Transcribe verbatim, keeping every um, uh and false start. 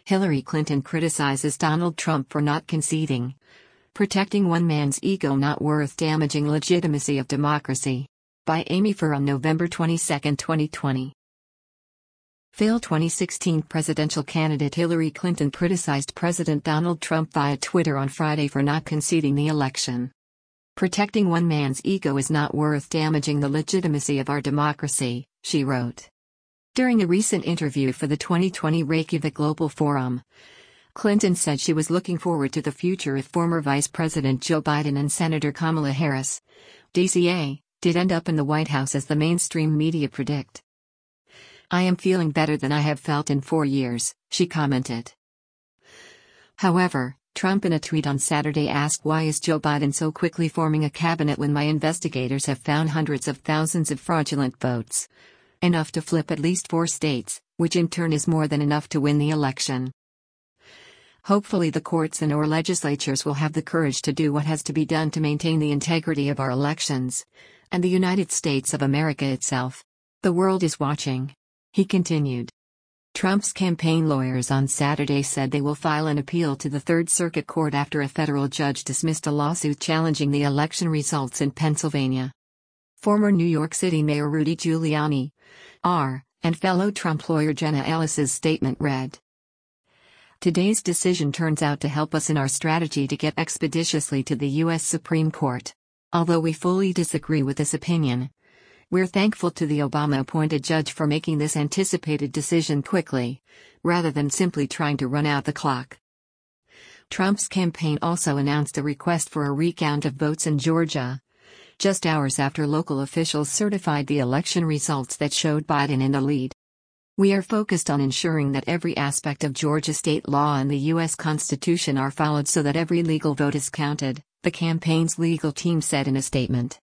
Hillary Clinton criticizes Donald Trump for not conceding. Protecting one man's ego not worth damaging legitimacy of democracy. By Amy Farr on November twenty-second, twenty twenty. Failed twenty sixteen presidential candidate Hillary Clinton criticized President Donald Trump via Twitter on Friday for not conceding the election. Protecting one man's ego is not worth damaging the legitimacy of our democracy, she wrote. During a recent interview for the twenty twenty Reykjavik Global Forum, Clinton said she was looking forward to the future if former Vice President Joe Biden and Senator Kamala Harris, D C A, did end up in the White House as the mainstream media predict. "I am feeling better than I have felt in four years, she commented. However, Trump in a tweet on Saturday asked, "Why is Joe Biden so quickly forming a cabinet when my investigators have found hundreds of thousands of fraudulent votes? Enough to flip at least four states, which in turn is more than enough to win the election. Hopefully the courts and our legislatures will have the courage to do what has to be done to maintain the integrity of our elections, and the United States of America itself. The world is watching," he continued. Trump's campaign lawyers on Saturday said they will file an appeal to the Third Circuit Court after a federal judge dismissed a lawsuit challenging the election results in Pennsylvania. Former New York City Mayor Rudy Giuliani, R., and fellow Trump lawyer Jenna Ellis's statement read, "Today's decision turns out to help us in our strategy to get expeditiously to the U S Supreme Court. Although we fully disagree with this opinion, we're thankful to the Obama-appointed judge for making this anticipated decision quickly, rather than simply trying to run out the clock." Trump's campaign also announced a request for a recount of votes in Georgia, just hours after local officials certified the election results that showed Biden in the lead. "We are focused on ensuring that every aspect of Georgia state law and the U S Constitution are followed so that every legal vote is counted," the campaign's legal team said in a statement.